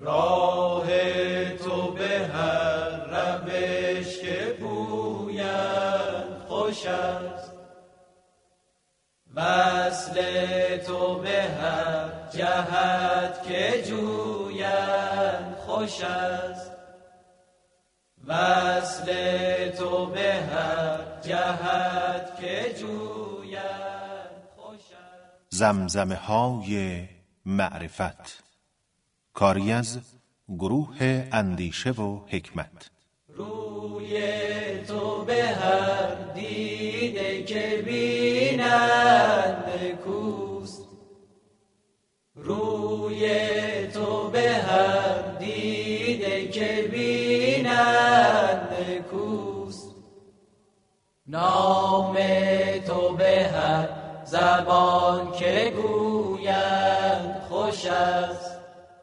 راه تو به هر روش که پویند خوش است، وصل تو به هر جهت که جویند خوش است، وصل تو به هر جهت که جویند خوش است. زمزمه های معرفت، کاری از گروه اندیشه و حکمت. روی تو به هر دیده که بینند کوست، روی تو به هر دیده که بینند کوست، نام تو به هر زبان که گویند خوش است،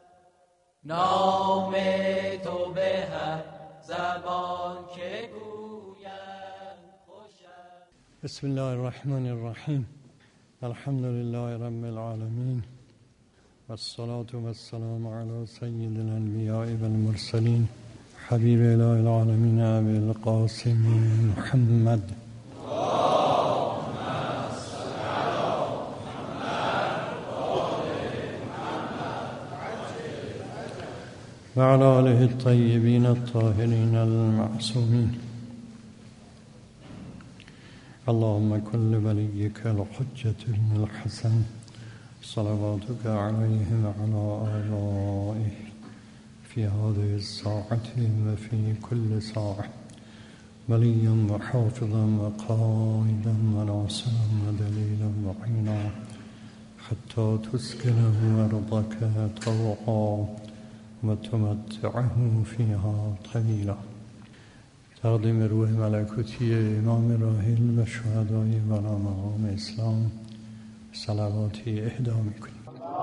نام تو به هر زبان که گویند خوش است. بسم الله الرحمن الرحیم. الحمد لله رب العالمین والصلاة والسلام علی سید الانبیاء والمرسلین حبیب اله العالمین ابی القاسم محمد وعلى آله الطيبين الطاهرين المعصومين. اللهم كن لوليك الحجة بن الحسن صلواتك عليه وعلى آبائه في هذه الساعة وفي كل ساعة وليا وحافظا وقائدا وناصرا ودليلا وعينا حتى تسكنه أرضك طوعا و تمتعه فيها طويلا. تقدیم روح ملکوتی امام راحل و شهدای و مقام اسلام صلواتی اهدا میکنیم.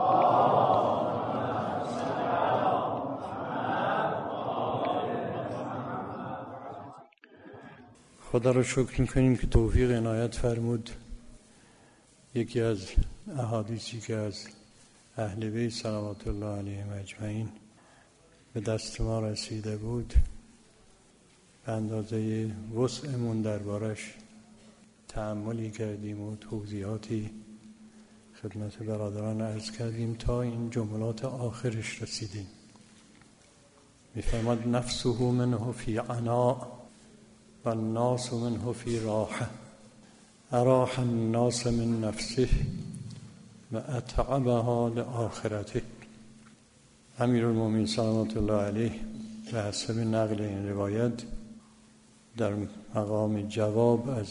خدا را شکر میکنیم که توفیق عنایت فرمود یکی از احادیثی که از اهل بیت صلوات الله علیهم اجمعین به دست ما رسیده بود به اندازه وسعمون دربارش تأملی کردیم و توضیحاتی خدمت برادران عرض کردیم تا این جملات آخرش رسیدیم. می‌فرماد نفسه منه فی عناء و الناس منه فی راحه، اراح الناس من نفسه و اتعبها لآخرته. امیرالمومنین صلوات الله علیه به حسب نقل این روایت در مقام جواب از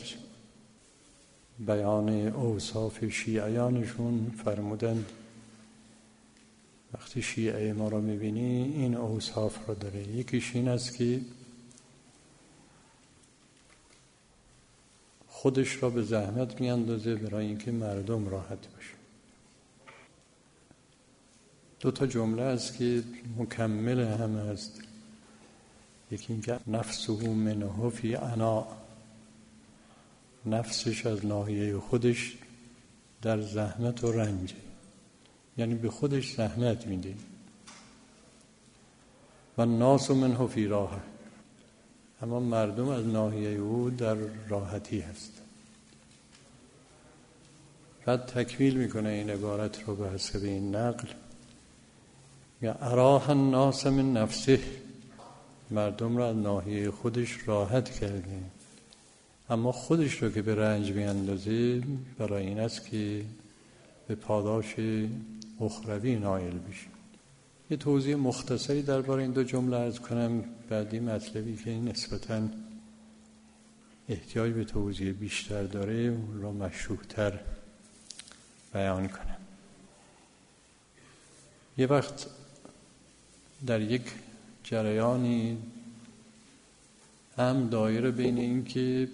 بیان اوصاف شیعیانشون فرمودند وقتی شیعه ما را میبینی این اوصاف را داره. یکیش این است که خودش را به زحمت میاندازه برای اینکه مردم راحت باشه. دو تا جمله است که مکمل هم است. یکی اینکه نفسه منه فی عناء، نفسش از ناحیه خودش در زحمت و رنج، یعنی به خودش زحمت میده. و الناس منه فی راحه، اما مردم از ناحیه او در راحتی هست. بعد تکمیل میکنه این عبارت رو به حسب این نقل، یا اراح الناس من نفسه، مردم را از ناحیه خودش راحت کرده، اما خودش رو که به رنج میاندازه برای این است که به پاداش اخروی نائل بشه. یه توضیح مختصری درباره این دو جمله عرض کنم، بعدی مطلبی که نسبتاً احتیاج به توضیح بیشتر داره اون را مشروح‌تر بیان کنم. یه وقت در یک جریانی هم دایره بین این که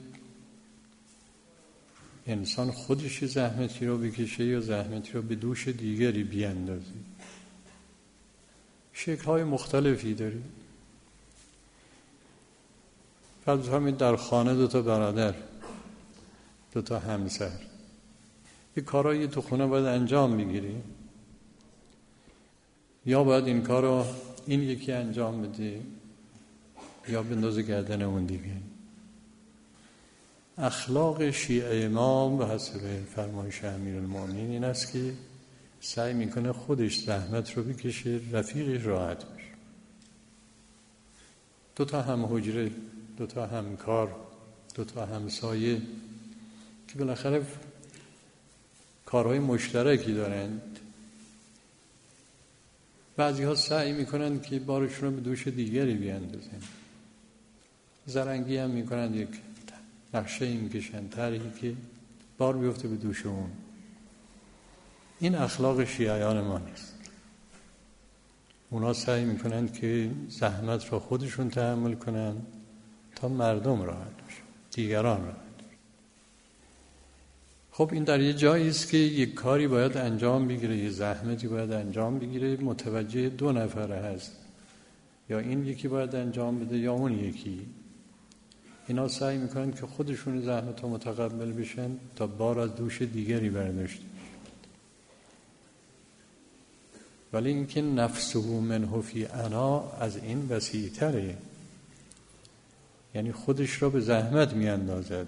انسان خودش زحمتی رو بکشه یا زحمتی رو به دوش دیگری بیاندازه. شکل‌های مختلفی داره. فرض کنید در خانه دو تا برادر، دو تا همسر، یک کارایی تو خونه باید انجام بگیری، یا باید این کار رو این یکی انجام بده یا بندازه گردن اون دیگه. اخلاق شیعه ما به حسب فرمایش امیرالمومنین این است که سعی میکنه خودش زحمت رو بکشه، رفیقش راحت بشه. 2 تا هم حجره، 2 تا همکار، 2 تا همسایه که بالاخره کارهای مشترکی دارند، بعضی ها سعی میکنند که بارشون رو به دوش دیگری بیاندازن، زرنگی هم میکنند یک نقشه این کشن طرحی که بار بیفته به دوش اون. این اخلاق شیعیان ما نیست. اونا سعی میکنند که زحمت را خودشون تحمل کنند تا مردم راحت بشن، دیگران راحت. خب این در یه جایی است که یک کاری باید انجام بگیره، یه زحمتی باید انجام بگیره، متوجه 2 نفره هست، یا این یکی باید انجام بده یا اون یکی. اینا سعی میکنن که خودشون زحمت رو متقبل بشن تا بار از دوش دیگری برداشته. ولی اینکه نفسه منه فی عنا از این وسیع‌تره، یعنی خودش را به زحمت میاندازد،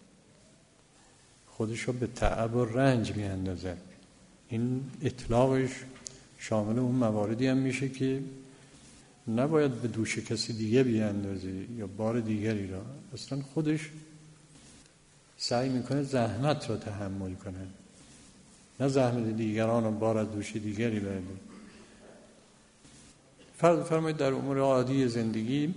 خودش را به تعب و رنج میاندازد. این اطلاقش شامل اون مواردی هم میشه که نباید به دوش کسی دیگه بیاندازه یا بار دیگری را، اصلا خودش سعی میکنه زحمت را تحمل کنه، نه زحمت دیگران را بار از دوش دیگری برده. فرض فرمایید در امور عادی زندگی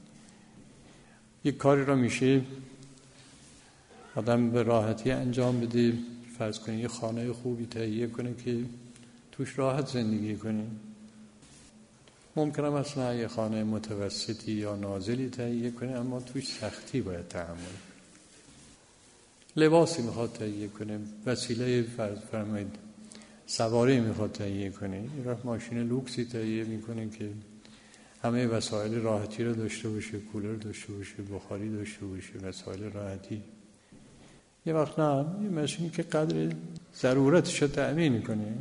یک کاری را میشه آدم به راحتی انجام بده. فرض کنید یه خانه خوبی تهیه کنه که توش راحت زندگی کنه. ممکنه مثلا یه خانه متوسطی یا نازلی تهیه کنه اما توش سختی باید تحمل کنه. لباسی میخواد تهیه کنه، وسیله فرض فرمایید سواری میخواد تهیه کنه، یه وقت ماشین لوکسی تهیه میکنه که همه وسایل راحتی رو داشته باشه، کولر داشته باشه، بخاری داشته باشه، وسایل راحتی. یه وقت نه، یه ماشینی که قدر ضرورتش رو تأمین کنه.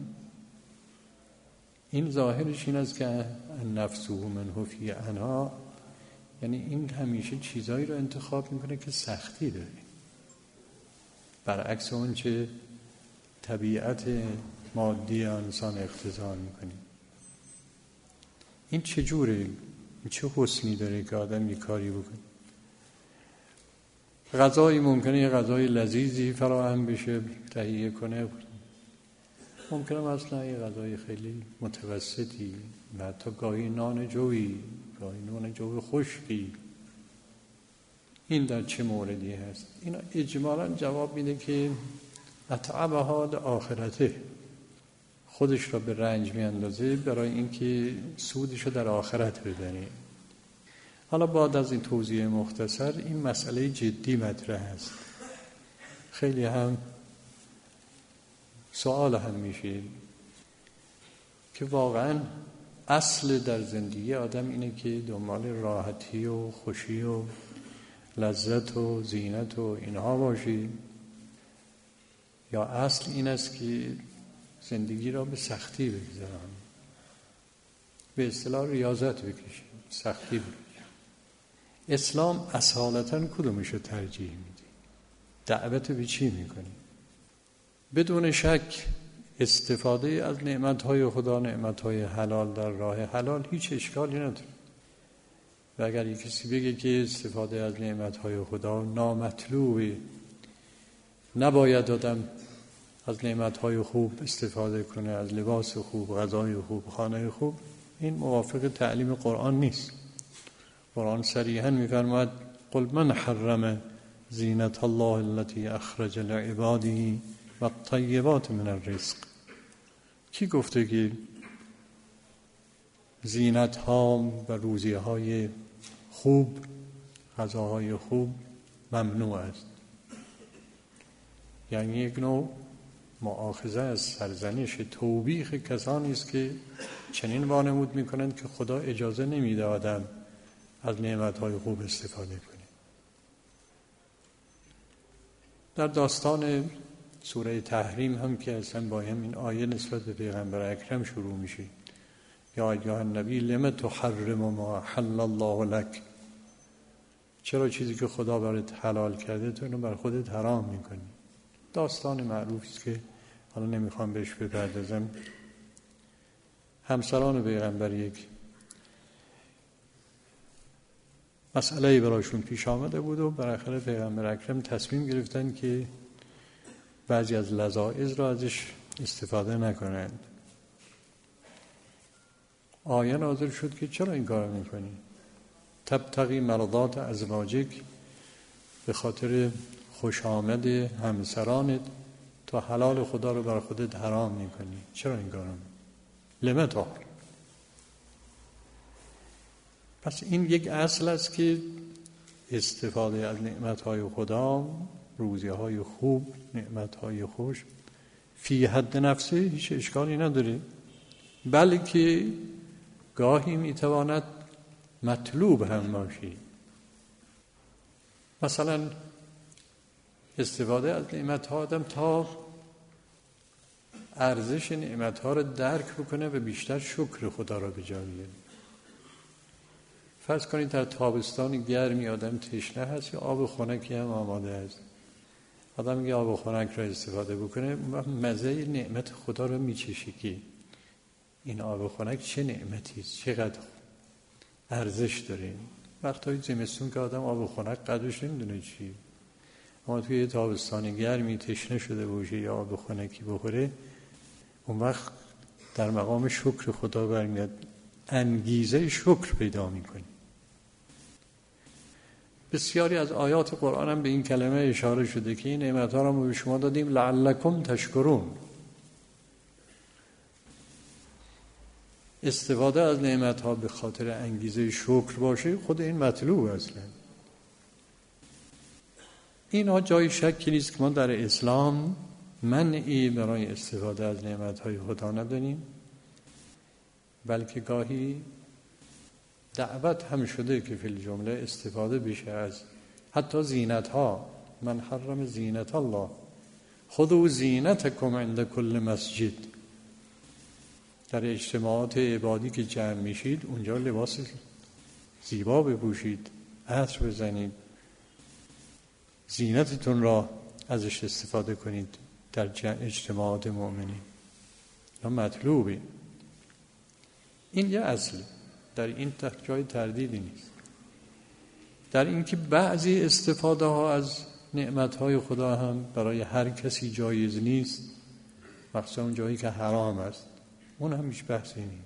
این ظاهرش این است که نفسه منه فی عنا، یعنی این همیشه چیزایی رو انتخاب میکنه که سختی داره، برعکس اون چه طبیعت مادی انسان اقتضا میکنه. این چجوره؟ این چه حسنی داره که آدم یک کاری بکنه؟ غذایی ممکنه یه غذای لذیذی فراهم بشه تهیه کنه، ممکنه مثلا یه غذای خیلی متوسطی، حتی گاهی نان جوی، گاهی نان جو خشکی. این در چه موردی هست؟ اینا اجمالاً جواب میده که اتعبها لآخرته، خودش را به رنج میاندازه برای اینکه سودش رو در آخرت ببره. حالا بعد از این توضیح مختصر این مسئله جدی مطرح است. خیلی هم سوال هم میشه که واقعا اصل در زندگی آدم اینه که دنبال راحتی و خوشی و لذت و زینت و اینها باشی، یا اصل این است که زندگی را به سختی بگذارم، به اصطلاح ریاضت بکشیم، سختی بکشیم. اسلام اصالتاً کدومش رو ترجیح میدی؟ دعوت به چی میکنی؟ بدون شک استفاده از نعمتهای خدا، نعمتهای حلال در راه حلال هیچ اشکالی نداره. و اگر یک کسی بگه که استفاده از نعمتهای خدا نامطلوبه، نباید آدم از نعمتهای خوب استفاده کنه، از لباس خوب، غذای خوب، خانه خوب، این موافق تعلیم قرآن نیست. قرآن صریحاً می‌فرماید قل من حرم زینت الله التي اخرج لعباده والطیبات من الرزق. کی گفته که زینت ها و روزی های خوب، غذاهای خوب ممنوع است؟ یعنی یک نوع مؤاخذه از سرزنش، توبیخ کسانی است که چنین وانمود میکنند که خدا اجازه نمیده آدم از نعمتهای خوب استفاده کنه. در داستان سوره تحریم هم که اصلا با همین آیه نسبت به پیغمبر اکرم شروع میشه یا ایها النبی لم تحرم ما احل الله لك، چرا چیزی که خدا برات حلال کرده تو اینو بر خودت حرام میکنی؟ داستان معروفی است که حالا نمیخوام بهش بپردازم. همسران پیغمبر یک مسئله براشون پیش آمده بود و بالاخره پیغمبر اکرم تصمیم گرفتن که بعضی از لذایذ را ازش استفاده نکنند. آیه نازل شد که چرا این کار میکنی؟ تبتغی مرضات ازواجک، به خاطر خوش آمد همسرانت تا حلال خدا رو بر خودت حرام میکنی. چرا این کار میکنی؟ لم تحرم. پس این یک اصل است که استفاده از نعمتهای خدا، روزیهای خوب، نعمتهای خوش فی حد نفسه هیچ اشکالی نداره، بلکه گاهی میتواند مطلوب هم باشی. مثلا استفاده از نعمتها آدم تا ارزش نعمتها رو درک بکنه و بیشتر شکر خدا را به جا بیاره. فرض کنید در تابستان گرمی آدم تشنه هست، یا آب خنکی هم آماده است، آدم میگه آب خنک را استفاده بکنه، مزه نعمت خدا رو میچشی که این آب خنک چه نعمتی است، چقدر ارزش داره. وقتای زمستون که آدم آب خنک قدرش نمیدونه چی، اما توی تابستان گرمی تشنه شده باشه یا آب خنکی بخوره، اون وقت در مقام شکر خدا برمیاد، انگیزه شکر پیدا میکنی. بسیاری از آیات قرآن هم به این کلمه اشاره شده که این نعمت‌ها را ما به شما دادیم لعلکم تشکرون. استفاده از نعمت‌ها به خاطر انگیزه شکر باشه، خود این مطلوب اصلا. اینها جای شکی نیست که ما در اسلام منعی برای استفاده از نعمت‌های خدا نداریم، بلکه گاهی دعوت هم شده که فی الجمله استفاده بشه از حتی زینت‌ها. من حرم زینت الله خذوا زینتکم عند کل مسجد. در اجتماعات عبادی که جمع میشید اونجا لباس زیبا بپوشید، عطر بزنید، زینتتون را ازش استفاده کنید در اجتماعات مؤمنین. اینا مطلوبه. این یه اصله، در این جای تردیدی نیست. در اینکه بعضی استفاده ها از نعمتهای خدا هم برای هر کسی جایز نیست، مخصوصا اون جایی که حرام است، اون هم هیچ بحثی نیست.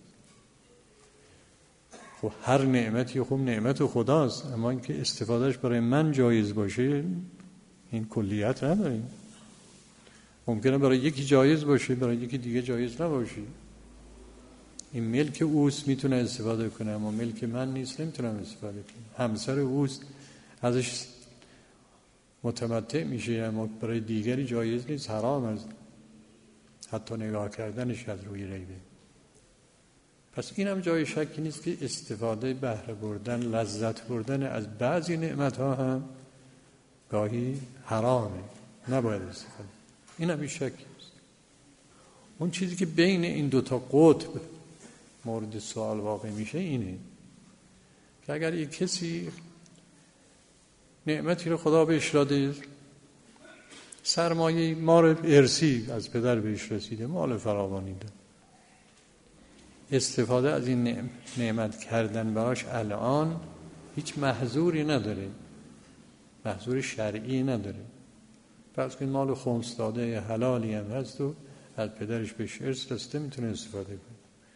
خب هر نعمتی خوب نعمت خداست، اما اینکه استفادهش برای من جایز باشه این کلیت نداریم. ممکنه برای یکی جایز باشه، برای یکی دیگه جایز نباشه. این ملک اوست میتونه استفاده کنه، اما ملک من نیست نمیتونم استفاده کنم. همسر اوست ازش متمتع میشه، اما برای دیگری جایز نیست، حرام است حتی نگاه کردنش از روی ریبه. پس این هم جای شکی نیست که استفاده، بهره بردن، لذت بردن از بعضی نعمتها هم گاهی حرامه، نباید استفاده. این هم شکی نیست. اون چیزی که بین این دوتا قطب مورد سوال واقع میشه اینه که اگر یک کسی نعمتی رو خدا بهش داده، سرمایه مال ارثی از پدر بهش رسیده، مال فراوانی داره، استفاده از این نعمت کردن براش الان هیچ محظوری نداره، محظور شرعی نداره. پس که مال خمس داده حلالی هم هست و از پدرش بهش ارث رسیده، میتونه استفاده کنه.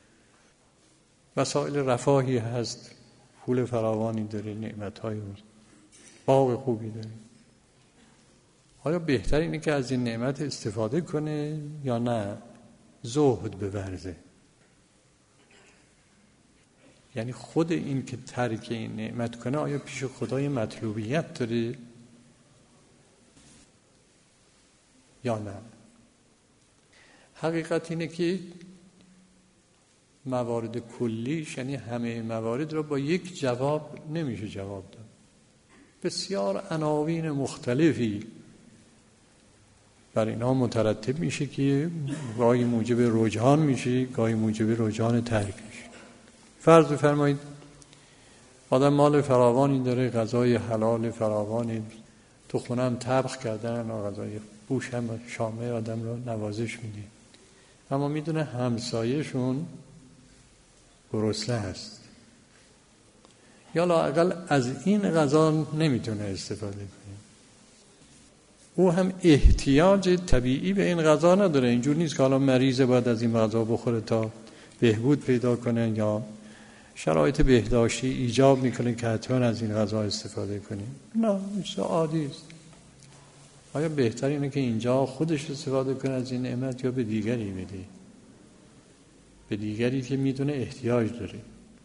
وسایل رفاهی هست، پول فراوانی داره، نعمت‌های باغ خوبی داره. آیا بهتر اینه که از این نعمت استفاده کنه یا نه زهد بورزه؟ یعنی خود این که ترک این نعمت کنه آیا پیش خدای مطلوبیت داره یا نه؟ حقیقت اینه که موارد کلیش، یعنی همه موارد رو با یک جواب نمیشه جواب داد. بسیار عناوین مختلفی بر اینا مترتب میشه که گاهی موجب رجحان میشه، گاهی موجب رجحان ترک میشه. فرض بفرمایید آدم مال فراوانی داره، غذای حلال فراوانی تو خونه هم طبخ کردن و غذای بوش هم شامه آدم رو نوازش میده، اما میدونه همسایه‌شون گرسنه هست یا لااقل از این غذا نمیتونه استفاده کنه. او هم احتیاج طبیعی به این غذا نداره. اینجور نیست که حالا مریضه باید از این غذا بخوره تا بهبود پیدا کنه یا شرایط بهداشتی ایجاب میکنه که حتما از این غذا استفاده کنیم. نه، چیز عادی است. آیا بهتر اینه که اینجا خودش استفاده کنه از این نعمت یا به دیگری بده؟ به دیگری که میدونه احتیاج داره.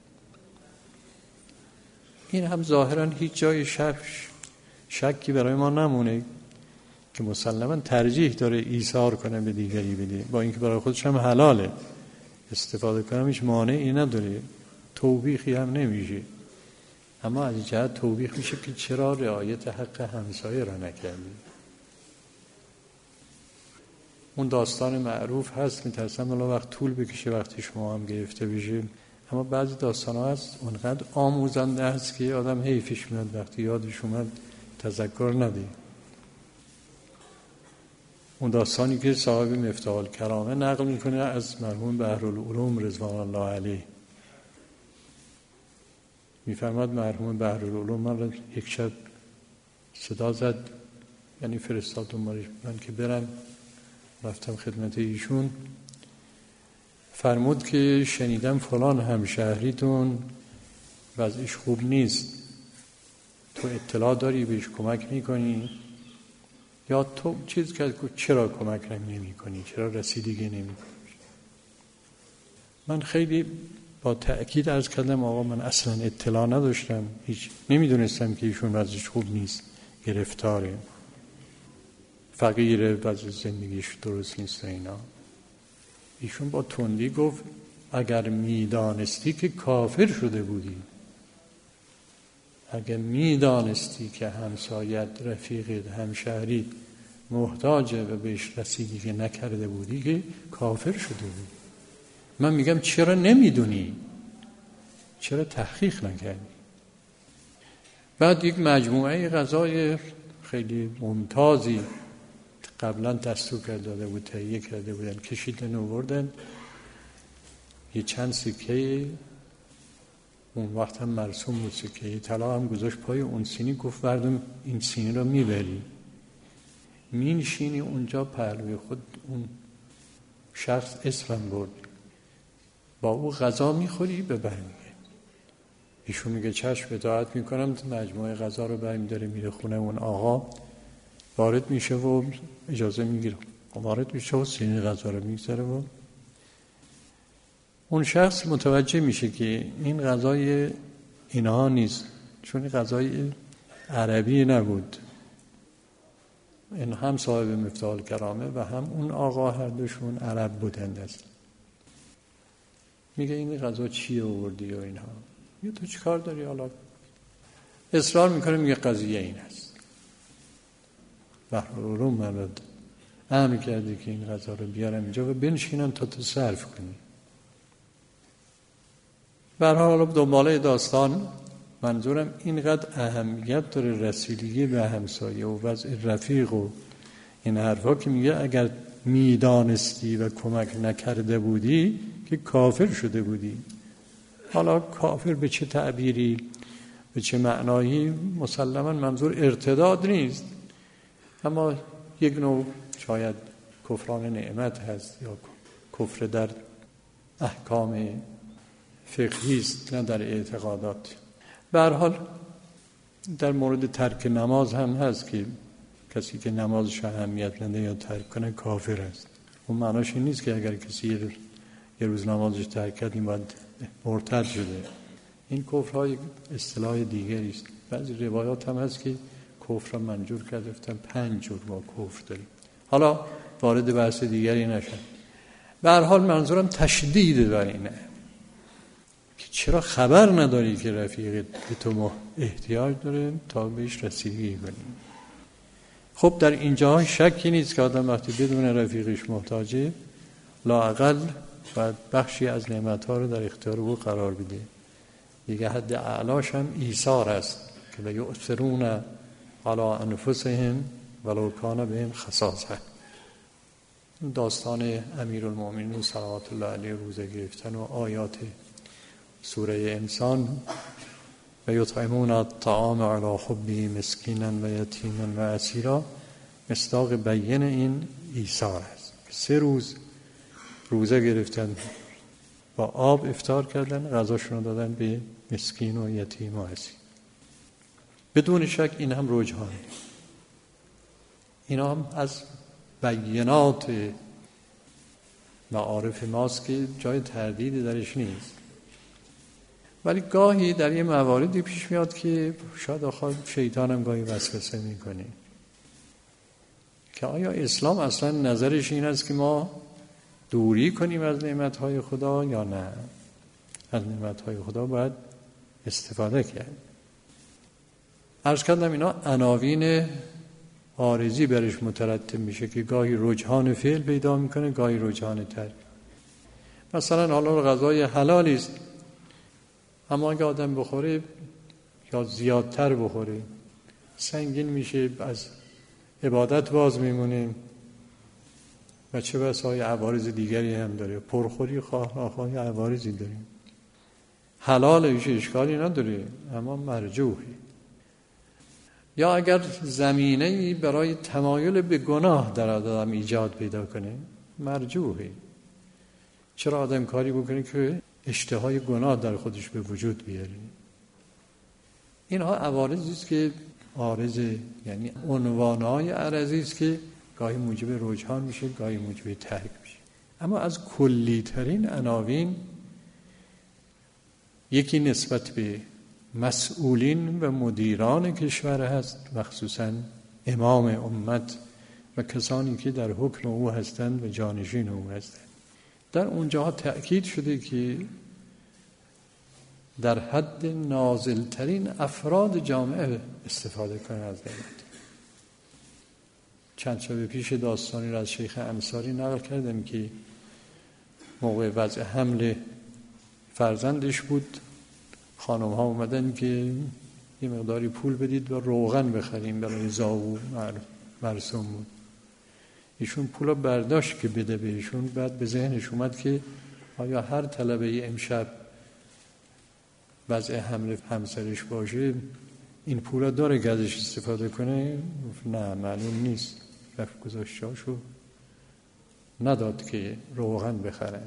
این هم ظاهرا هیچ جای شکی برای ما نمونه که مسلماً ترجیح داره ایثار کنه به دیگری بده، با اینکه برای خودش هم حلاله استفاده کنه، هیچ مانعی نداره، توبیخی هم نمیشه. اما از جهت توبیخ میشه که چرا رعایت حق همسایه را نکردی. اون داستان معروف هست، میترسم الان وقت طول بکشه وقتی شما هم گرفته بشه، اما بعضی داستان ها هست اونقدر آموزنده هست که آدم حیفش میاد وقتی یادش اومد تذکر نده. اون داستانی که صاحب مفتاح الکرامه نقل میکنه از مرحوم بحرالعلوم رضوان الله علیه، میفرماد مرحوم بحرالعلوم من یک شب صدا زد، یعنی فرستاد دنبالش من که برم، رفتم خدمت ایشون، فرمود که شنیدم فلان همشهریتون وضعش خوب نیست، تو اطلاع داری بهش کمک میکنی؟ یا تو چیز که چرا کمک نمی کنی؟ چرا رسیدگی نمی کنی؟ من خیلی با تأکید عرض کردم آقا من اصلا اطلاع نداشتم، هیچ نمیدونستم که ایشون وضعش خوب نیست، گرفتاره، فقیره، وضع زندگیش درست نیست اینا. ایشون با تندی گفت اگر میدانستی که کافر شده بودی، اگر میدانستی که همسایت، رفیقت، همشهریت محتاجه و بهش رسیدگی نکرده بودی که کافر شده بود. من میگم چرا نمیدونی؟ چرا تحقیق نکردی؟ بعد یک مجموعه غذای خیلی ممتازی قبلا دستور داده بود، تهیه کرده بودن، کشیدن آوردن، یه چند سکه، اون وقت هم مرسوم بود سکه طلا هم گذاشت پای اون سینی، گفت بردم این سینی رو میبری مینشینی اونجا پهلوی خود، اون شخص اسمم برد، با او غذا میخوری ببر میگه. ایشون میگه چشم اطاعت میکنم، مجموعه غذا رو برمیداره میره خونه اون آقا، وارد میشه و اجازه میگیره، وارد میشه و سینی غذا رو میگذاره و اون شخص متوجه میشه که این غذای اینها نیست، چون غذای عربی نبود. این هم صاحب مفتاح الکرامه و هم اون آقا هر دوشون عرب بودند است. میگه این غذا چی آوردی و اینها؟ میگه تو چی کار داری؟ حالا اصرار میکنه، میگه قضیه این است. بحرالعلوم من امر کردی که این غذا رو بیارم اینجا و بنشینم تا تو صرف کنی. به هر حال دنباله داستان منظورم اینقدر اهمیت داره رسیدگی به همسایه و وضع رفیق و این حرفا که میگه اگر میدانستی و کمک نکرده بودی که کافر شده بودی. حالا کافر به چه تعبیری، به چه معنایی، مسلماً منظور ارتداد نیست، اما یک نوع شاید کفران نعمت هست یا کفر در احکام فقهی است نه در اعتقادات. به هر حال در مورد ترک نماز هم هست که کسی که نمازش اهمیت نده یا ترک کنه کافر است. اون معناش این نیست که اگر کسی یه روز نمازش ترک کرد این باید مرتد شده. این کفرهای اصطلاح دیگری است. بعضی روایات هم هست که کفر را منجور کرده، گفتن 5 جور ما کفر داریم. حالا وارد بحث دیگری نشن. به هر حال منظورم تشدید بر اینه که چرا خبر نداری که رفیقت به تو احتیاج داره تا بهش رسیدگی کنی. خب در اینجا شکی نیست که آدم وقتی بدون رفیقش محتاجه لااقل باید بخشی از نعمت‌ها رو در اختیار او قرار بده. دیگه حد اعلاش هم ایثار است که لیؤثرون علی انفسهم ولو کان بهم خصاصه. داستان امیرالمؤمنین صلوات الله علیه روزه گرفتن و آیات سوره انسان و یطعمون الطعام علی حبه مسکینا و یتیما و اسیرا مصداق بیان این ایثار است. 3 روز روزه گرفتن، با آب افطار کردن، غذاشون رو دادن به مسکین و یتیم و اسیر. بدون شک این هم رجحانه. اینا هم از بیانات معارف ماست که جای تردیدی درش نیست. ولی گاهی در یه مواردی پیش میاد که شاید آخر شیطان هم گاهی وسوسه میکنه که آیا اسلام اصلا نظرش این است که ما دوری کنیم از نعمتهای خدا یا نه؟ از نعمتهای خدا باید استفاده کرد. عرض کردم اینا عناوین عارضی برش مترتب میشه که گاهی رجحان فعل پیدا میکنه، گاهی رجحان ترک. مثلا حالا غذای حلالی است، اما اگه آدم بخوره یا زیادتر بخوره سنگین میشه، از عبادت باز میمونه و چه بسا عوارض دیگری هم داره. پرخوری خواه ناخواه عوارضی داره. حلالش اشکالی نداره اما مرجوحه. یا اگر زمینه‌ای برای تمایل به گناه در آدم ایجاد پیدا کنه مرجوحه. چرا آدم کاری بکنه که اشتهای گناه در خودش به وجود بیاره؟ اینها عوارضی است که عارضه، یعنی عنوانهای عرضی است که گاهی موجب رجحان میشه، گاهی موجب ترک میشه. اما از کلی ترین عناوین یکی نسبت به مسئولین و مدیران کشور هست، مخصوصا امام امت و کسانی که در حکم او هستند و جانشین او هستند. در اونجا تأکید شده که در حد نازلترین افراد جامعه استفاده کنند از نعمت. چند شب پیش داستانی را از شیخ انصاری نقل کردم که موقع وضع حمل فرزندش بود، خانم ها اومدن که یه مقداری پول بدید و روغن بخریم برای زاو مرسوم بود. ایشون پولا برداشت که بده بهشون، بعد به ذهنش اومد که آیا هر طلبه امشب وضع حمل همسرش باشه این پولا داره که ازش استفاده کنه؟ نه معلوم نیست. رفت گذاشتاشو نداد که روغن بخرن.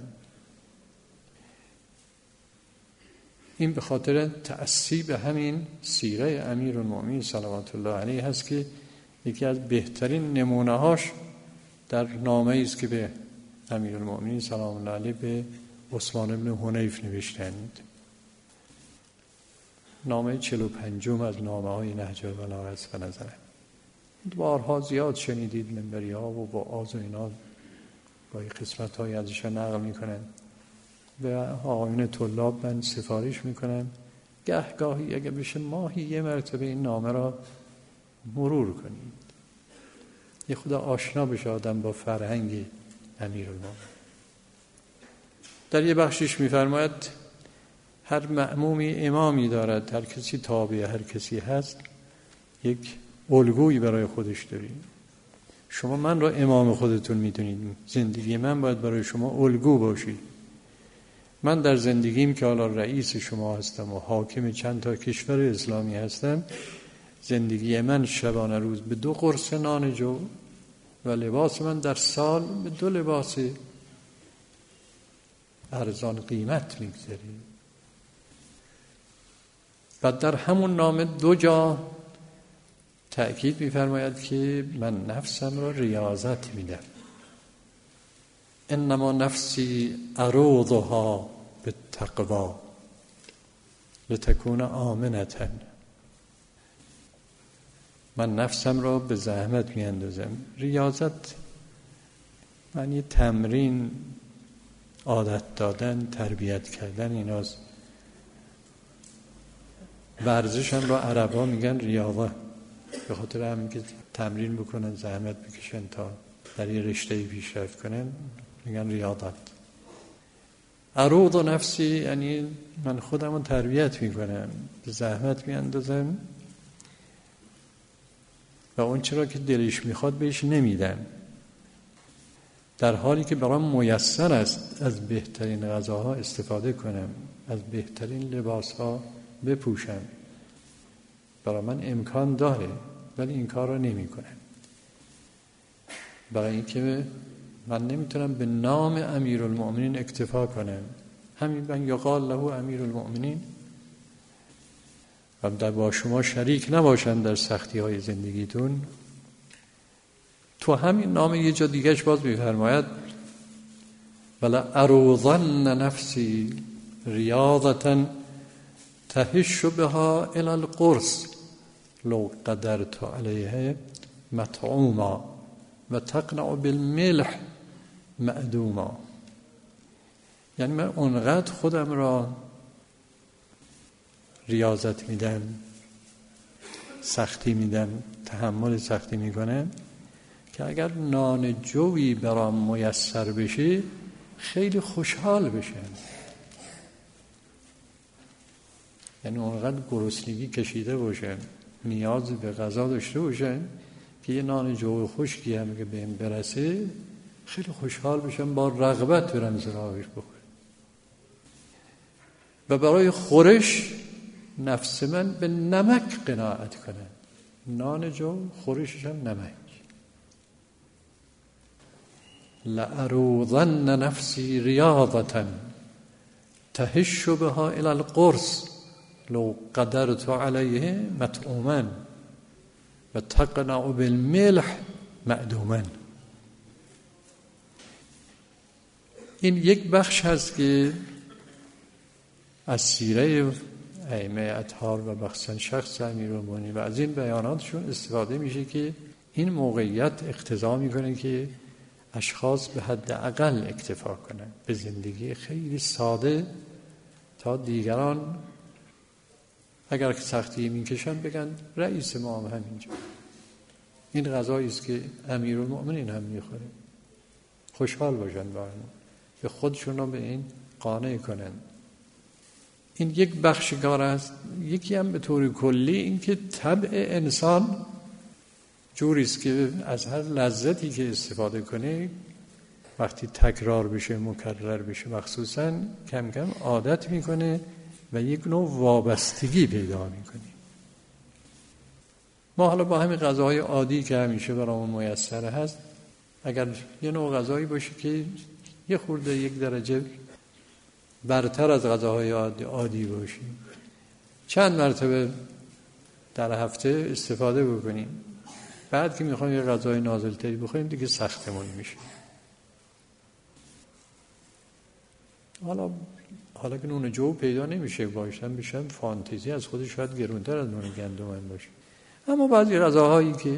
این به خاطر تأسی به همین سیره امیرالمؤمنین صلوات الله علیه هست که یکی از بهترین نمونه‌هاش در نامه‌ای است که به امیرالمؤمنین سلام الله علیه به عثمان بن حنیف نوشتند. نامه 45 از نامه‌های نهج البلاغه است به نظرم. بارها زیاد شنیدید منبری‌ها و با آز و اینا گاهی قسمت‌های ازش نقل می‌کنن و آقایون طلاب من سفارش می‌کنم گاهی اگه بشه ماهی یه مرتبه این نامه را مرور کنید، یه خدا آشنا بشه آدم با فرهنگ امیرالمؤمنین. در یه بخشش می‌فرماید هر مأمومی امامی دارد، هر کسی تابع هر کسی هست یک الگویی برای خودش داری. شما من را امام خودتون میدونید، زندگی من باید برای شما الگو باشید. من در زندگیم که حالا رئیس شما هستم و حاکم چند تا کشور اسلامی هستم، زندگی من شبانه روز به 2 قرص نان جو و لباس من در سال به 2 لباس ارزان قیمت میگذره. بعد در همون نامه 2 جا تأکید می‌فرماید که من نفسم را ریاضت میدم. انما نفسی اروضها بالتقوی لتکون آمنة. من نفسم را به زحمت میاندازم. ریاضت معنی تمرین، عادت دادن، تربیت کردن ایناست. ورزشم را عربا میگن ریاضه، به خاطر همین که تمرین بکنن، زحمت بکشن تا در یه رشته پیشرفت کنن میگن ریاضت. عروض نفسی یعنی من خودم رو تربیت میکنم، به زحمت میاندازم و اون چرا که دلش میخواد بهش نمیدم، در حالی که برام میسر است از بهترین غذاها استفاده کنم، از بهترین لباسها بپوشم، برای من امکان داره ولی این کار رو نمی کنم، برای اینکه من نمیتونم به نام امیرالمؤمنین اکتفا کنم. همین من یقال له امیرالمؤمنین و در با شما شریک نباشن در سختی های زندگیتون. تو همین نام یه جا دیگهش باز میفرماید ولا اروضن نفسی ریاضة تهش بها الى القرص لو قدرت علیه مطعوما و تقنع بالملح معدوما. یعنی من اونقدر خودم را ریاضت میدم، سختی میدم، تحمل سختی میکنم که اگر نان جوی برام میسر بشه خیلی خوشحال بشم. یعنی اونقدر گرسنگی کشیده باشم، نیاز به غذا داشته باشم که یه نان جو خشکی هم که بهم برسه خیلی خوشحال بشم، با رغبت برم سراغش بخورم. و برای خورش نفس من به نمک قناعت کنه. نان جو خورشش هم نمک. لأروضن نفسی ریاضة تهش بها الى القرص لو قدرت علیه مطعوما و تقنع بالملح معدوما. این یک بخش هست که از سیره ائمه اطهار و مخصوصا شخص امیرالمؤمنین و از این بیاناتشون استفاده میشه که این موقعیت اقتضا میکنه که اشخاص به حد اقل اکتفا کنن به زندگی خیلی ساده تا دیگران اگر که سختی میکشن بگن رئیس ما هم همینجا، این غذایی است که امیرالمؤمنین هم میخوره، خوشحال باشن با این، به خودشون رو به این قانع کنن. این یک بخش کار است. یکی هم به طور کلی این که طبع انسان جوری است که از هر لذتی که استفاده کنه وقتی تکرار بشه، مکرر بشه، مخصوصا کم کم عادت میکنه و یک نوع وابستگی پیدا میکنه. ما حالا با همین غذاهای عادی که همیشه برامون میسر هست، اگر یه نوع غذایی باشه که یه خورده یک درجه برتر از غذاهای عادی باشه، چند مرتبه در هفته استفاده بکنیم، بعد که میخوایم یه غذای نازل‌تری بخوریم دیگه سختمون میشه. حالا که نون جو پیدا نمیشه باشن بشن فانتزی از خودش شاید گرونتر از نون گندم باشه. اما بعضی غذاهایی که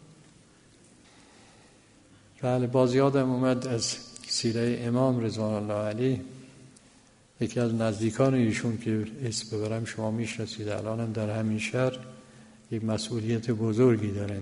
بله باز یادم اومد از سیره امام رضوان الله علیه، یکی از نزدیکان ایشون که اسم ببرم شما میشناسید، الان هم در همین شهر یک مسئولیت بزرگی دارن.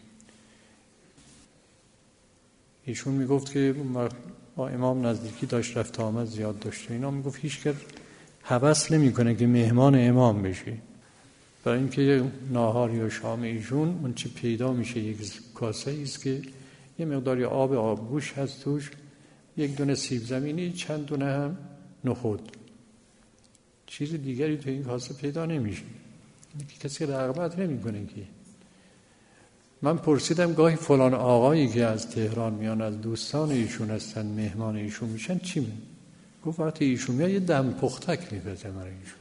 ایشون میگفت که با امام نزدیکی داشت، رفت آمد زیاد داشت. اینا میگفت هیچ کس هوس نمیکنه که مهمان امام بشه، برای اینکه ناهار یا شام ایشون اون چه پیدا میشه یک کاسه ایست که یه مقداری آبگوش هست توش، یک دونه سیب زمینی، چند دونه هم نخود، چیز دیگری تو این کاسه پیدا نمیشه. کسی رغبت نمیکنه که. من پرسیدم گاهی فلان آقایی که از تهران میان از دوستان ایشون هستن مهمان ایشون میشن چی میگن؟ گفت وقتی ایشون میاد یه دم پختک میپزه برای ایشون،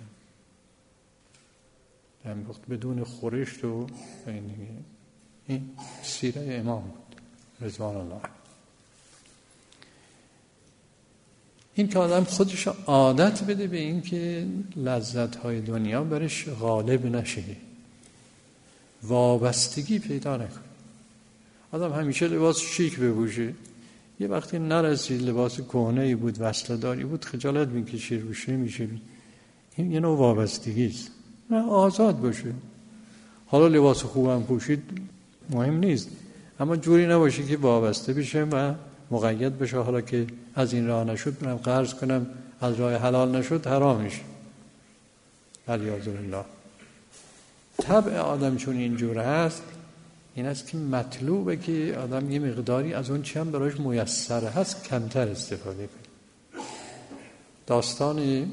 دم پخت بدون خورشت و این سیره امام بود رضوان الله. این که آدم خودش عادت بده به این که لذت‌های دنیا برش غالب نشه، وابستگی پیدا نکنه. آدم همیشه لباس شیک بپوشه، یه وقتی نرسید لباس کهنه‌ای بود، وصله‌داری بود، خجالت میکشه، روش نمیشه. این یه نوع وابستگی است. نه، آزاد باشه. حالا لباس خوبم پوشید مهم نیست، اما جوری نباشه که وابسته بشه و مقید بشه. حالا که از این راه نشد برم قرض کنم از راه حلال نشد حرامش. علیاذ بالله. طبع آدم چون اینجور هست، این است که مطلوبه که آدم یه مقداری از اون چی هم برایش میسر هست کمتر استفاده کنه. داستان این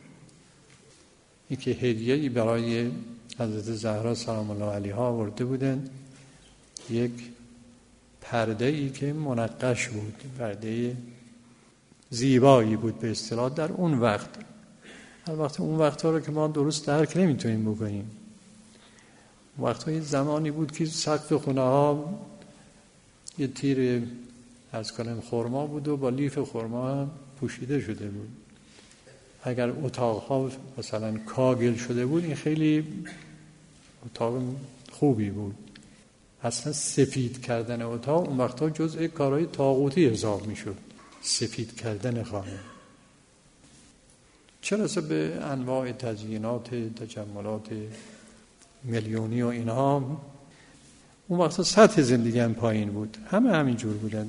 که هدیه‌ای برای حضرت زهرا سلام الله علیها آورده بودن، یک پرده‌ای که منقش بود، پرده زیبایی بود به اصطلاح در اون وقت. البته اون وقت‌ها رو که ما درست درک نمیتونیم بکنیم. وقت‌های زمانی بود که سقف خونه‌ها یه تیر از کنم خرما بود و با لیف خرما هم پوشیده شده بود. اگر اتاق‌ها مثلا کاگل شده بود، این خیلی اتاق خوبی بود. اصلا سفید کردن اتاق اون وقت‌ها جزء کارهای طاغوتی حساب می‌شد. سفید کردن خانه. چه رسه به انواع تزیینات، تجملات میلیونی و اینها، اون وقتا سطح زندگی هم پایین بود، همه همینجور بودن.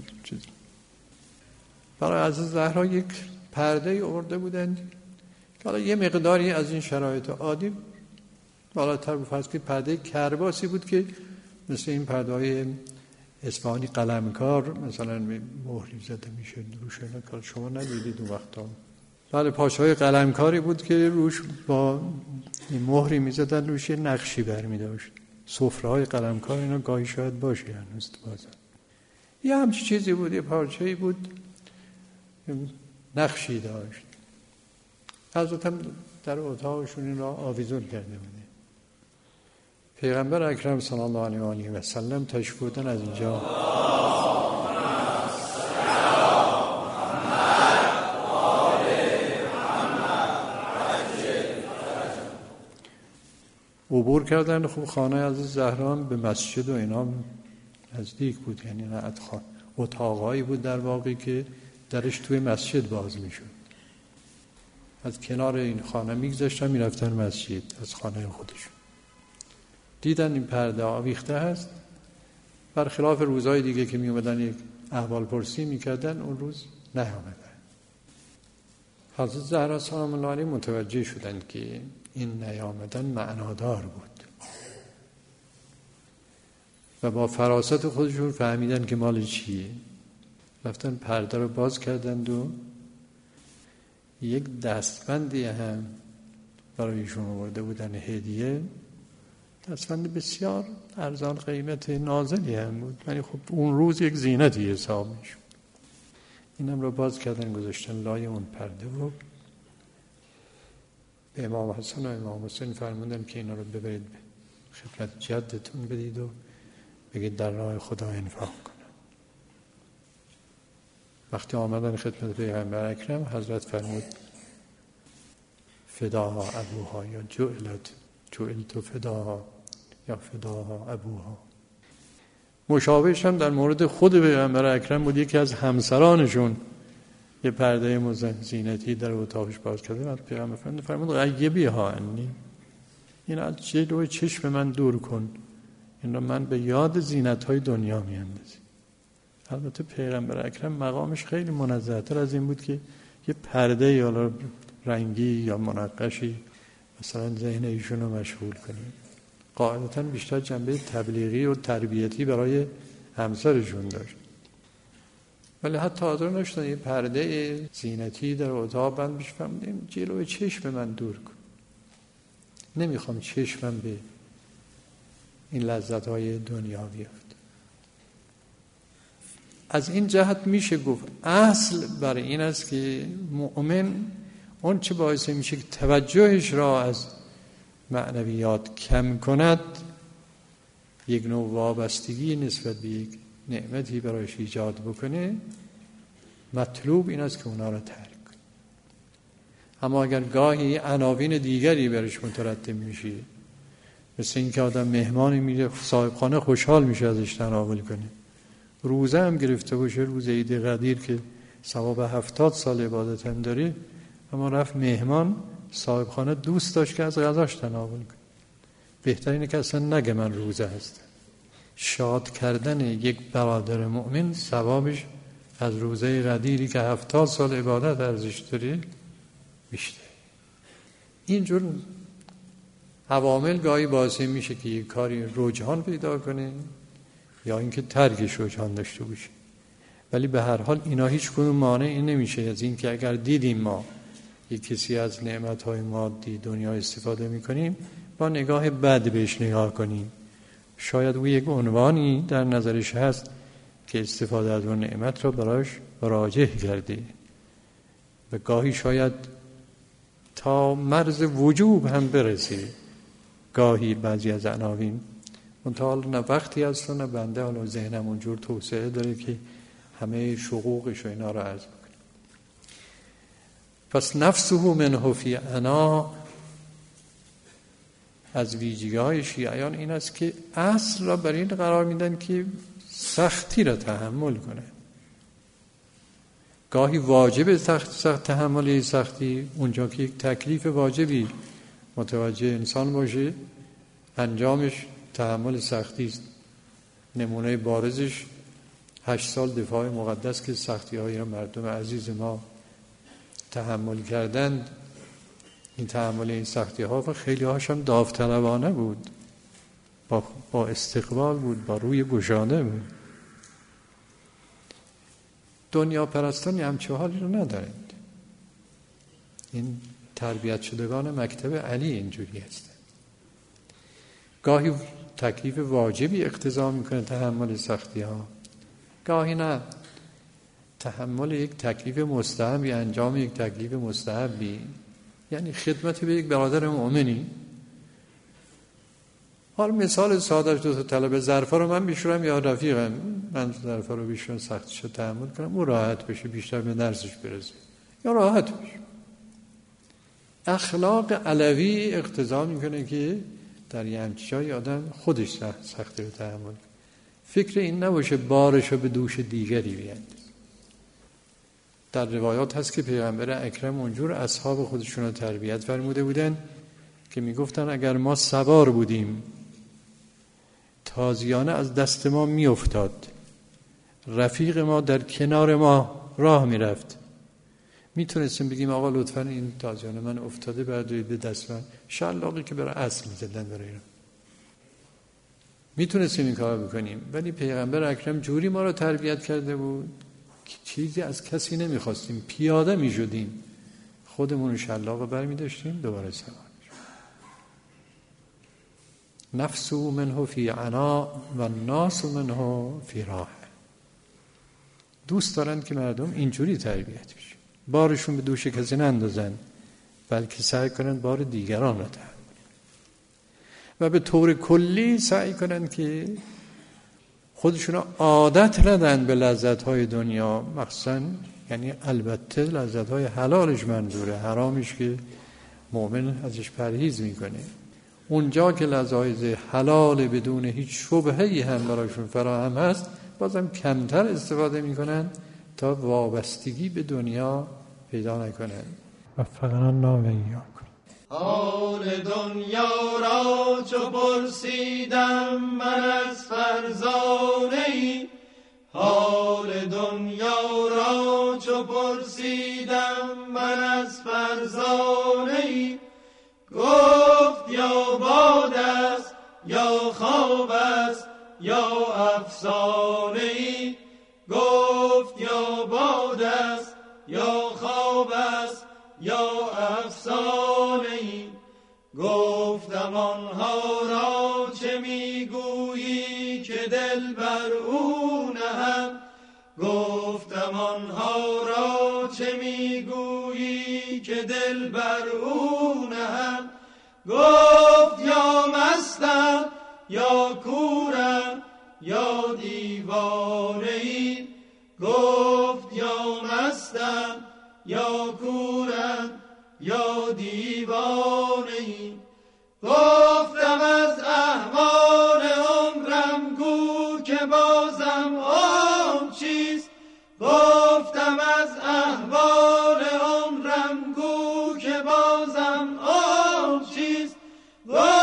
برای حضرت زهرا یک پرده آورده بودند که حالا یه مقداری از این شرایط عادی بالاتر بود. فرض کنید پرده کرباسی بود که مثل این پرده‌های اصفهانی قلمکار مثلا مهری زده میشه روش، اینا شما ندیدید اون وقتا. بله، پاشه‌های قلمکاری بود که روش با مهری میزدن، روش نقشی برمی‌داشت. سفره‌های قلمکار اینا گاهی شاید باشه هنوز بازم. یه همچین چیزی بود، یه پارچه‌ای بود نقشی داشت. حضرت هم در اتاقشون این را آویزون کرده بوده. پیغمبر اکرم صلی الله علیه و سلم تشریف بردن از اینجا. عبور کردن. خب خانه از زهرا به مسجد و اینا نزدیک بود، یعنی اتاقایی بود در واقع که درش توی مسجد باز میشد. از کنار این خانه میگذشتن میرفتن مسجد از خانه خودشون. دیدن این پرده آویخته هست، برخلاف روزهای دیگه که می اومدن یک احوال پرسی میکردن، اون روز نیامدن. حضرت زهرا سلام الله علیها متوجه شدن که این نیامدن معنادار بود و با فراست خودشون فهمیدن که مال چیه. رفتن پرده رو باز کردند و یک دستبندی هم برایشون آورده بودن هدیه. دستبند بسیار ارزان قیمت، نازلی هم بود، یعنی خب اون روز یک زینتی حساب میشد. اینم رو باز کردن گذاشتن لای اون پرده و به امام حسن و امام حسین فرمودن که اینا رو ببرید خدمت جدتون بدید و بگید در راه خدا انفاق کنن. وقتی آمدن خدمت پیغمبر اکرم، حضرت فرمود فداها ابوها یا جعلت فداها یا فداها ابوها. مشابهش هم در مورد خود پیغمبر اکرم بود. یکی از همسرانشون یه پرده زینتی در اتاقش باز کرده، پیغمبر فرمود غیبی ها انی، این از جلوی چشم من دور کن، این را من به یاد زینت‌های دنیا میاندازم. البته پیغمبر اکرم مقامش خیلی منزه‌تر از این بود که یه پرده یا رنگی یا منقشی مثلا ذهن ایشون رو مشغول کنه. قاعدتاً بیشتر جنبه تبلیغی و تربیتی برای همسرشون داشت. ولی حتی حاضر نشدن یه پرده زینتی در اتاق بند بشه، فرمودیم جلوی چشم من دور کن، نمیخوام چشمم به این لذت‌های دنیا بیفته. از این جهت میشه گفت اصل برای این است که مؤمن اون چه باعث میشه که توجهش را از معنویات کم کند، یک نوع وابستگی نسبت به یک نعمتی برایش ایجاد بکنه، مطلوب این است که اونا را ترک کنه. اما اگر گاهی عناوین دیگری برش مترتب میشه، مثل این که آدم مهمانی میره صاحب خانه خوشحال میشه ازش تناول کنه، روزه هم گرفته باشه، روز عید قدیر که ثواب 70 سال عبادت هم داره، اما رفت مهمان، صاحب خانه دوست داشت که از غذاش تناول کنه، بهترینه که اصلا نگه من روزه هستم. شاد کردن یک برادر مؤمن ثوابش از روزه قدیری که 70 سال عبادت ارزش داره بیشتر. اینجور عوامل گاهی باعث میشه که یک کاری رجحان پیدا کنه یا اینکه ترکش رجحان داشته باشه، ولی به هر حال اینا هیچ کدوم مانعی نمیشه از این که اگر دیدیم ما یک کسی از نعمت‌های مادی دنیا استفاده میکنیم با نگاه بد بهش نگاه کنیم. شاید او یک عنوانی در نظرش هست که استفاده از اون نعمت را برایش راجح کرده و گاهی شاید تا مرز وجوب هم برسه. گاهی بعضی از عناوین منتها نه وقتی هست و نه بنده حالا ذهنم اونجور توسعه داره که همه شقوقش و اینا رو عرض بکنم. پس نفسه منه فی عنا از ویژگی‌های شیعیان این است که اصل را بر این قرار میدن که سختی را تحمل کنه. گاهی واجب تحمل سختی، اونجا که یک تکلیف واجبی متوجه انسان باشه انجامش تحمل سختی است. نمونه بارزش 8 سال دفاع مقدس که سختی‌های را مردم عزیز ما تحمل کردند. این تحمل این سختی‌ها و خیلی هاشم داوطلبانه بود، با استقبال بود، با روی گشاده بود. دنیا پرستانی همچه حالی رو ندارند. این تربیت شدگان مکتب علی اینجوری هستند. گاهی تکلیف واجبی اقتضا میکنه تحمل سختی ها، گاهی نه، تحمل یک تکلیف مستحبی، انجام یک تکلیف مستحبی، یعنی خدمت به یک برادر مؤمنی. حالا مثال سادهش 2 تا طلب ظرفا رو من بشورم یا رفیقم من ظرفا رو بشورم سختش رو تحمل کنم، او راحت بشه بیشتر به درسش برسه یا راحت بشه. اخلاق علوی اقتضا میکنه که در یه همچی جایی آدم خودش سختی رو تحمل کنه، فکر این نباشه بارش رو به دوش دیگری بیاندازه. در روایات هست که پیغمبر اکرم اونجور اصحاب خودشون رو تربیت فرموده بودن که میگفتن اگر ما سوار بودیم تازیانه از دست ما میافتاد، رفیق ما در کنار ما راه میرفت، میتونستیم بگیم آقا لطفاً این تازیانه من افتاده بردارید به دست من، شلاقی که برای اصل میزدن برای اینا، میتونستیم این کار بکنیم. ولی پیغمبر اکرم جوری ما رو تربیت کرده بود که چیزی از کسی نمیخواستیم، پیاده میشدیم خودمون شلاق برمی داشتیم دوباره سوار. نفسه منه فی عنا و الناس منه فی راحه. دوست دارند که مردم اینجوری تربیت بشه، بارشون به دوش کسی نندازن بلکه سعی کنند بار دیگران را تحمل و به طور کلی سعی کنند که خودشون عادت ندن به لذت‌های دنیا، مخصوصا یعنی البته لذت‌های حلالش منظوره، حرامش که مؤمن ازش پرهیز میکنه. اونجا که لذایز حلال بدون هیچ شبهه‌ای هم برایشون فراهم هست بازم کمتر استفاده میکنن تا وابستگی به دنیا پیدا نکنن. وفقنا الله و ایاکم. حال دنیا را چو پرسیدم من از فرزانه‌ای، حال دنیا را چو پرسیدم من از فرزانه‌ای، گفت یا باد است یا خواب است یا افسانه‌ای، گفت یا باد است یا خواب است یا افسانه‌ای. گفتم آنها را چه میگویی که دل بر او نهم، گفتم آنها را چه میگویی که دل بر او نهم، گفت یا مستم یا کورم یا دیوانه‌ای، گفت یا مستم یا کورم یا دیوانه‌ای. گفتم از احوال عمرم گو که بازم عمر چیست، گفتم از احوال عمرم گو که بازم عمر چیست،